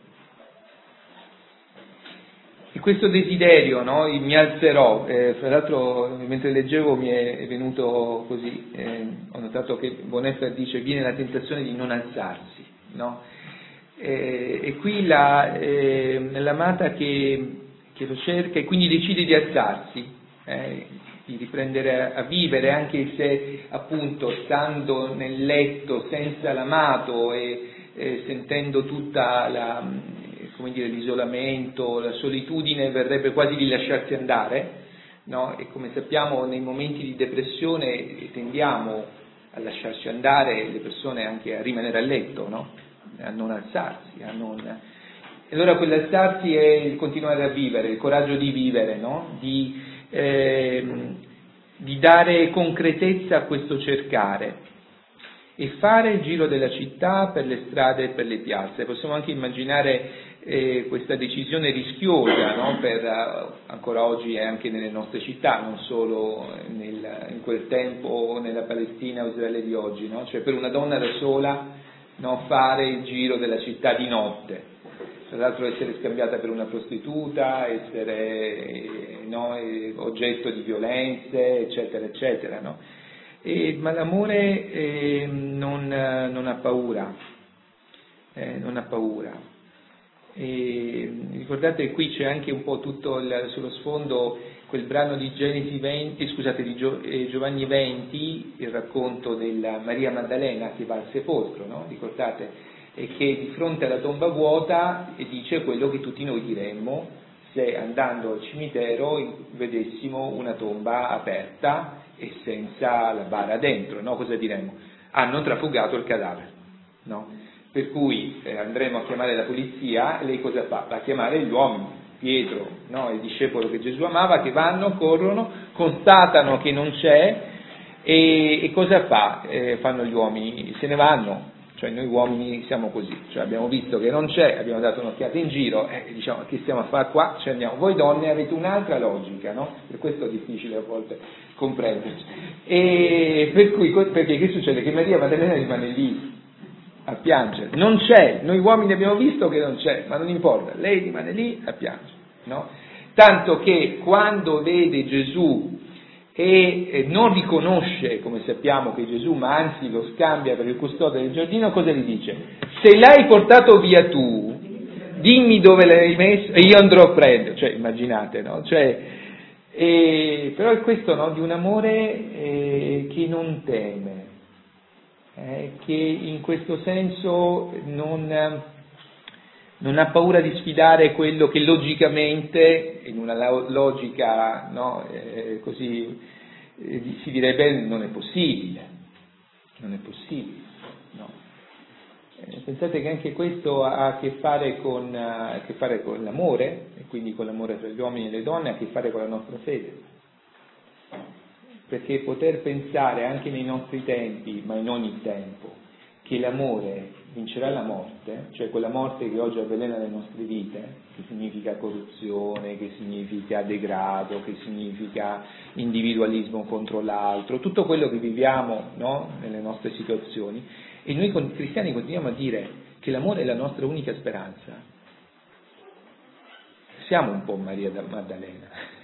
E questo desiderio, no, mi alzerò, eh, fra l'altro mentre leggevo mi è venuto così, eh, ho notato che Bonhoeffer dice viene la tentazione di non alzarsi, no? Eh, e qui la, eh, l'amata che che lo cerca e quindi decide di alzarsi, eh, di riprendere a vivere, anche se appunto stando nel letto senza l'amato e eh, sentendo tutta la, come dire, l'isolamento, la solitudine, verrebbe quasi di lasciarsi andare, no? E come sappiamo nei momenti di depressione tendiamo a lasciarci andare, le persone anche a rimanere a letto, no? A non alzarsi, a non... E allora quell'alzarsi è il continuare a vivere, il coraggio di vivere, no? Di, eh, di dare concretezza a questo cercare. e fare il giro della città per le strade e per le piazze. Possiamo anche immaginare eh, questa decisione rischiosa, no? Per, uh, ancora oggi e anche nelle nostre città, non solo nel, in quel tempo nella Palestina o Israele di oggi, no? Cioè per una donna da sola, no? Fare il giro della città di notte, tra l'altro essere scambiata per una prostituta, essere no, oggetto di violenze, eccetera, eccetera, no? E, ma l'amore eh, non, non ha paura, eh, non ha paura. E, ricordate che qui c'è anche un po' tutto il, sullo sfondo quel brano di Genesi venti, scusate, di Gio, eh, Giovanni venti, il racconto della Maria Maddalena che va al sepolcro, no? Ricordate? E che di fronte alla tomba vuota dice quello che tutti noi diremmo se andando al cimitero vedessimo una tomba aperta e senza la bara dentro, no? Cosa diremmo? Hanno trafugato il cadavere, no? Per cui eh, andremo a chiamare la polizia, e lei cosa fa? Va a chiamare gli uomini, Pietro, no? Il discepolo che Gesù amava, che vanno, corrono, constatano che non c'è, e, e cosa fa? Eh, fanno gli uomini? Se ne vanno. Cioè noi uomini siamo così, cioè abbiamo visto che non c'è, abbiamo dato un'occhiata in giro e eh, diciamo che stiamo a fare qua, ci andiamo. Voi donne avete un'altra logica, no? Per questo è difficile a volte comprenderci. E per cui, perché che succede? Che Maria Maddalena rimane lì a piangere, non c'è, noi uomini abbiamo visto che non c'è, ma non importa, lei rimane lì a piangere, no? Tanto che quando vede Gesù e non riconosce, come sappiamo, che Gesù, ma anzi lo scambia per il custode del giardino, cosa gli dice? Se l'hai portato via tu, dimmi dove l'hai messo e io andrò a prendere. Cioè, immaginate, no? Cioè, e, però è questo, no? Di un amore eh, che non teme, eh, che in questo senso non, non ha paura di sfidare quello che logicamente, in una logica no, eh, così eh, si direbbe non è possibile, non è possibile. No. Eh, pensate che anche questo ha a che fare con, ha a che fare con l'amore, e quindi con l'amore tra gli uomini e le donne, ha a che fare con la nostra fede. Perché poter pensare anche nei nostri tempi, ma in ogni tempo, che l'amore vincerà la morte, cioè quella morte che oggi avvelena le nostre vite, che significa corruzione, che significa degrado, che significa individualismo contro l'altro, tutto quello che viviamo, no, nelle nostre situazioni, e noi cristiani continuiamo a dire che l'amore è la nostra unica speranza. Siamo un po' Maria Maddalena,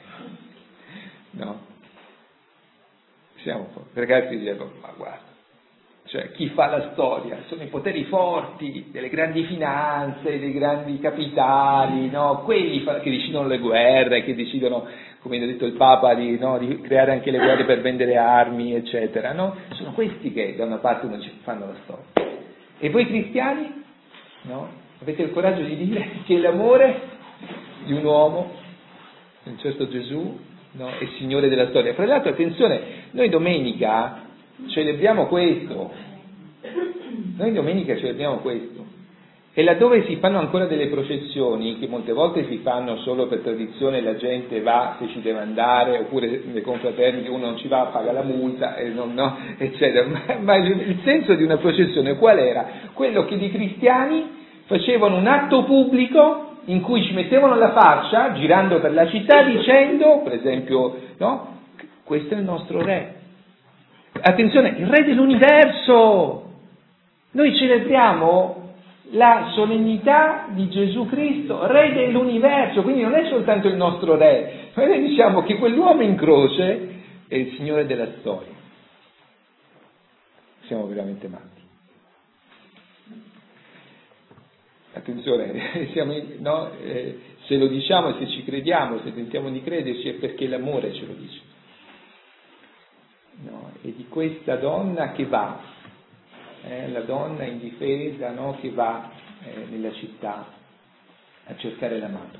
no? Siamo un po', ragazzi dicono, ma guarda, cioè chi fa la storia sono i poteri forti delle grandi finanze, dei grandi capitali, no? Quelli che decidono le guerre, che decidono, come ha detto il Papa, di, no, di creare anche le guerre per vendere armi, eccetera, no? Sono questi che da una parte non ci fanno la storia. E voi cristiani, no? Avete il coraggio di dire che l'amore di un uomo, un certo Gesù, no, è Signore della storia. Fra l'altro, attenzione, noi domenica celebriamo questo, noi domenica celebriamo questo, e laddove si fanno ancora delle processioni, che molte volte si fanno solo per tradizione, la gente va se ci deve andare, oppure le confraternite uno non ci va, paga la multa, e non, no, eccetera, ma, ma il senso di una processione qual era? Quello che i cristiani facevano un atto pubblico in cui ci mettevano la faccia, girando per la città, dicendo, per esempio, no, questo è il nostro re. Attenzione, il re dell'universo! Noi celebriamo la solennità di Gesù Cristo, re dell'universo, quindi non è soltanto il nostro re, ma noi diciamo che quell'uomo in croce è il Signore della storia. Siamo veramente matti. Attenzione, siamo in, no, eh, se lo diciamo e se ci crediamo, se tentiamo di crederci, è perché l'amore ce lo dice. No, e di questa donna che va, eh, la donna indifesa, no, che va eh, nella città a cercare l'amato.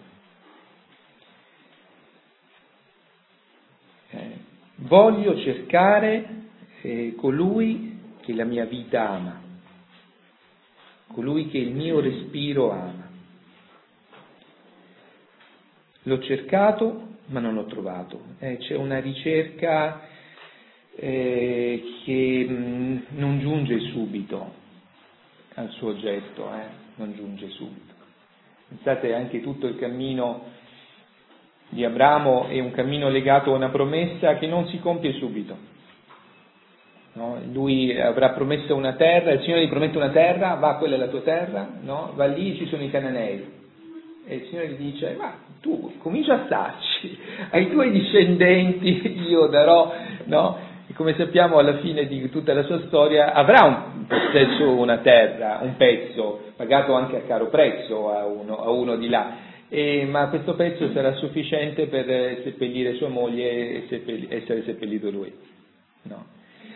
Eh, voglio cercare eh, colui che la mia vita ama, colui che il mio respiro ama. L'ho cercato ma non l'ho trovato. Eh, c'è una ricerca eh, che mh, non giunge subito al suo oggetto, eh? non giunge subito. Pensate, anche tutto il cammino di Abramo è un cammino legato a una promessa che non si compie subito. No? Lui avrà promesso una terra, il Signore gli promette una terra, va, quella è la tua terra, no? Va lì, ci sono i Cananei, e il Signore gli dice, ma tu comincia a starci, ai tuoi discendenti io darò, no? E come sappiamo alla fine di tutta la sua storia avrà un possesso una terra, un pezzo, pagato anche a caro prezzo a uno, a uno di là, e, ma questo pezzo sarà sufficiente per seppellire sua moglie e seppelli, essere seppellito lui, no?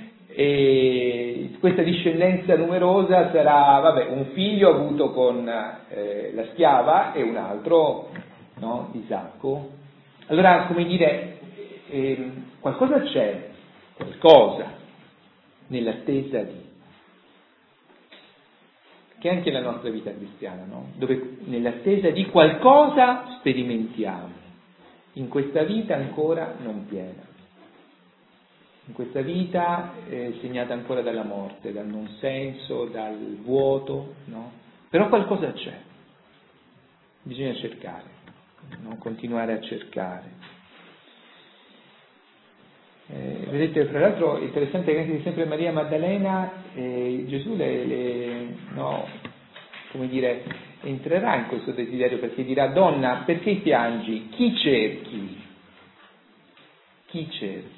E questa discendenza numerosa sarà, vabbè, un figlio avuto con eh, la schiava e un altro, no, Isacco. Allora, come dire, eh, qualcosa c'è, qualcosa nell'attesa di, che è anche la nostra vita cristiana, no? Dove nell'attesa di qualcosa sperimentiamo, in questa vita ancora non piena. In questa vita eh, segnata ancora dalla morte, dal non senso, dal vuoto, no? Però qualcosa c'è, bisogna cercare, no? Continuare a cercare. Eh, vedete, fra l'altro è interessante che anche sempre Maria Maddalena, eh, Gesù le, le, no, come dire, entrerà in questo desiderio perché dirà, donna, perché piangi? Chi cerchi? Chi cerchi?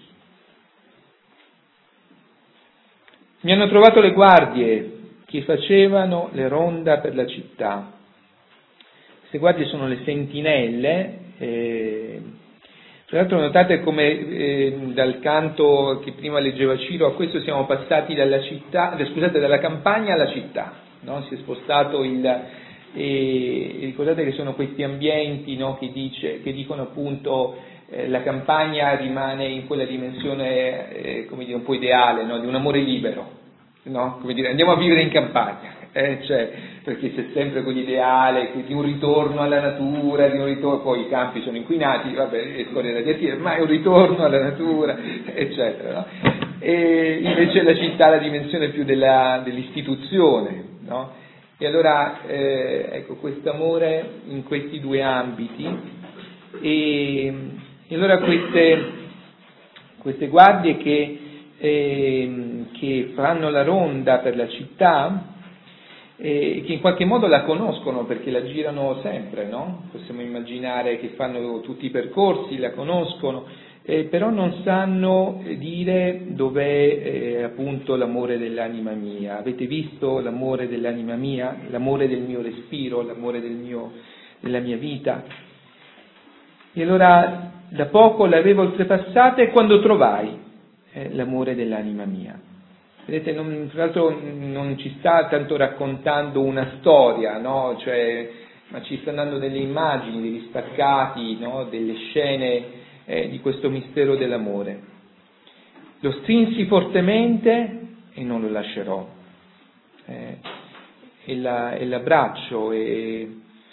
Mi hanno trovato le guardie che facevano le ronda per la città. Queste guardie sono le sentinelle. Eh, tra l'altro notate come eh, dal canto che prima leggeva Ciro a questo siamo passati dalla città, scusate, dalla campagna alla città, no? Si è spostato il... E, e ricordate che sono questi ambienti, no, che, dice, che dicono appunto eh, la campagna rimane in quella dimensione eh, come dire un po' ideale, no, di un amore libero, no? Come dire, andiamo a vivere in campagna, eh, cioè, perché c'è sempre quell'ideale di un ritorno alla natura, di un ritorno, poi i campi sono inquinati, vabbè, è storia da dire, ma è un ritorno alla natura, eccetera, no? E invece la città ha la dimensione più della, dell'istituzione, no? E allora, eh, ecco, questo amore in questi due ambiti, e, e allora queste, queste guardie che, eh, che fanno la ronda per la città, eh, che in qualche modo la conoscono perché la girano sempre, no? Possiamo immaginare che fanno tutti i percorsi, la conoscono, Eh, però non sanno dire dov'è eh, appunto l'amore dell'anima mia. Avete visto l'amore dell'anima mia, l'amore del mio respiro, l'amore del mio, della mia vita? E allora da poco l'avevo oltrepassata e quando trovai eh, l'amore dell'anima mia. Vedete, non, tra l'altro non ci sta tanto raccontando una storia, no? Cioè, ma ci sta dando delle immagini, degli staccati, no? Delle scene Eh, di questo mistero dell'amore. Lo strinsi fortemente e non lo lascerò, eh, e, la, e l'abbraccio e,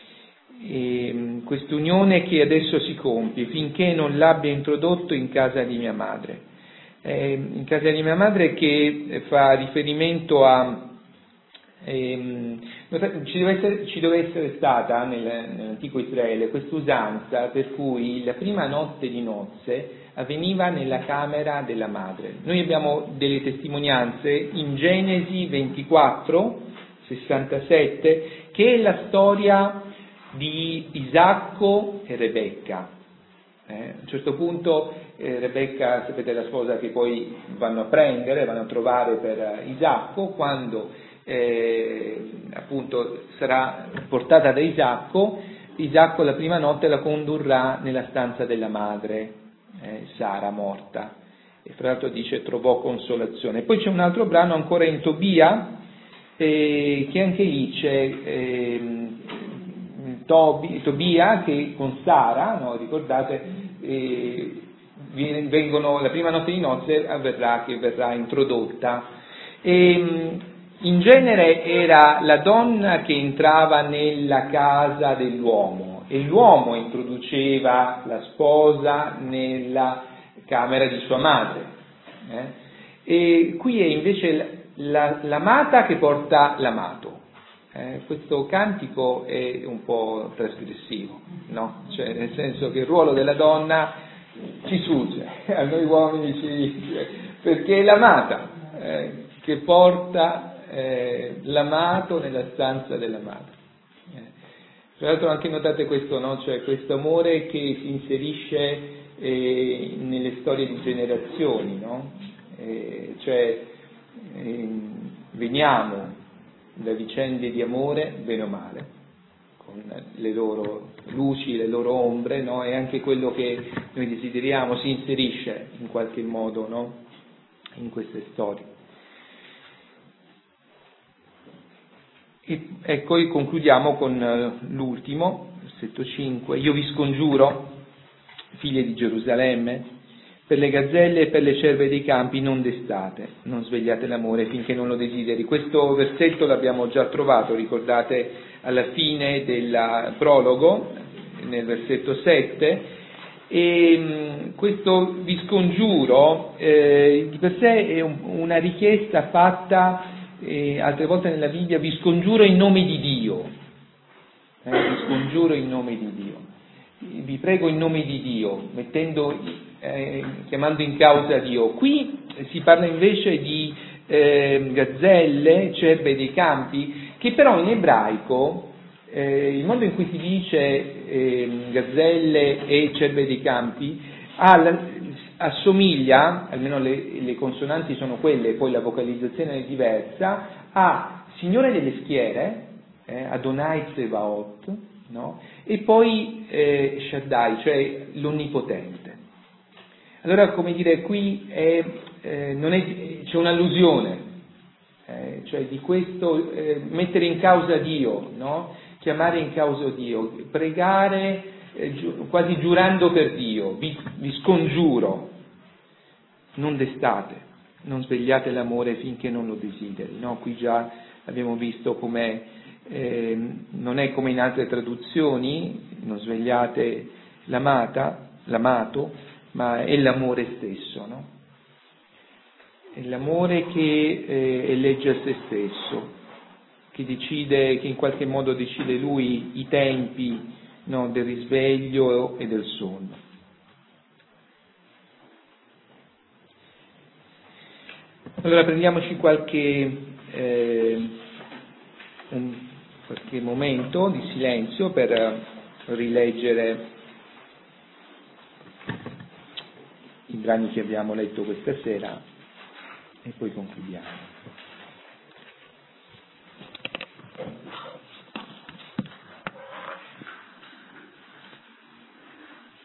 e quest'unione che adesso si compie finché non l'abbia introdotto in casa di mia madre, eh, in casa di mia madre che fa riferimento a Ehm, ci, deve essere, ci deve essere stata nel, nell'antico Israele questa usanza per cui la prima notte di nozze avveniva nella camera della madre. Noi abbiamo delle testimonianze in Genesi ventiquattro, sessantasette, che è la storia di Isacco e Rebecca. Eh, a un certo punto eh, Rebecca, sapete, la sposa che poi vanno a prendere, vanno a trovare per Isacco, quando Eh, appunto sarà portata da Isacco, Isacco la prima notte la condurrà nella stanza della madre, eh, Sara morta, e fra l'altro dice trovò consolazione. Poi c'è un altro brano ancora in Tobia, eh, che anche lì c'è eh, Tobi, Tobia che con Sara, no, ricordate, eh, vengono, la prima notte di nozze avverrà che verrà introdotta. E, in genere era la donna che entrava nella casa dell'uomo e l'uomo introduceva la sposa nella camera di sua madre. Eh? E qui è invece la, l'amata che porta l'amato. Eh, questo cantico è un po' trasgressivo, no? Cioè, nel senso che il ruolo della donna ci sfugge, a noi uomini ci, perché è l'amata eh, che porta eh, l'amato nella stanza dell'amato. Eh. Tra l'altro anche notate questo, no? Cioè questo amore che si inserisce eh, nelle storie di generazioni, no? Eh, cioè eh, veniamo da vicende di amore, bene o male, con le loro luci, le loro ombre, no? E anche quello che noi desideriamo si inserisce in qualche modo, no? In queste storie. E ecco, e concludiamo con l'ultimo, versetto cinque. Io vi scongiuro, figlie di Gerusalemme, per le gazzelle e per le cerve dei campi non destate, non svegliate l'amore finché non lo desideri. Questo versetto l'abbiamo già trovato, ricordate, alla fine del prologo, nel versetto sette, e mh, questo vi scongiuro eh, di per sé è un, una richiesta fatta eh, altre volte nella Bibbia, vi scongiuro in nome di Dio, eh, vi scongiuro in nome di Dio, vi prego in nome di Dio, mettendo Eh, chiamando in causa Dio. Qui si parla invece di eh, gazzelle, cerve dei campi, che però in ebraico eh, il modo in cui si dice eh, gazzelle e cerve dei campi ha, assomiglia, almeno le, le consonanti sono quelle, poi la vocalizzazione è diversa, a Signore delle schiere, eh, Adonai Tsevaot, no? E poi eh, Shaddai, cioè l'Onnipotente. Allora, come dire, qui è, eh, non è, c'è un'allusione, eh, cioè di questo eh, mettere in causa Dio, no? Chiamare in causa Dio, pregare eh, giu, quasi giurando per Dio, vi, vi scongiuro, non destate, non svegliate l'amore finché non lo desideri, no? Qui già abbiamo visto com'è, eh, non è come in altre traduzioni, non svegliate l'amata, l'amato, ma è l'amore stesso, no? È l'amore che eh, elegge a se stesso, che decide, che in qualche modo decide lui i tempi, no, del risveglio e del sonno. Allora prendiamoci qualche, eh, un, qualche momento di silenzio per rileggere i brani che abbiamo letto questa sera e poi concludiamo.